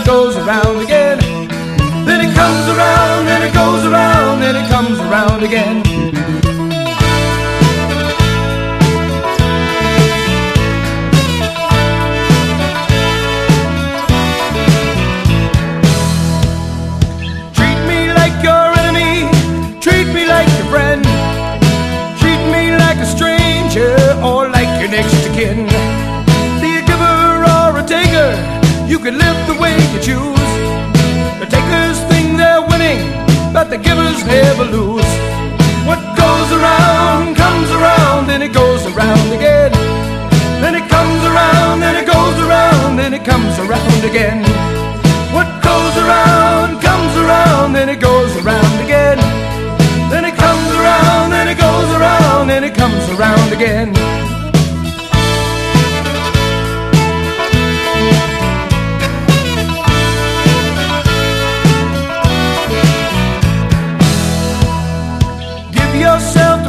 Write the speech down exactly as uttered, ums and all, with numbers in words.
goes around again. Then it comes around and it goes around and it comes around again. Treat me like your enemy, treat me like your friend. Treat me like a stranger or like your next of kin. Be a giver or a taker, you can live the way you choose. The takers think they're winning, but the givers never lose. What goes around comes around and it goes around again. Then it comes around and it goes around and it comes around again. What goes around comes around and it goes around again. Then it comes around and it goes around and it comes around again.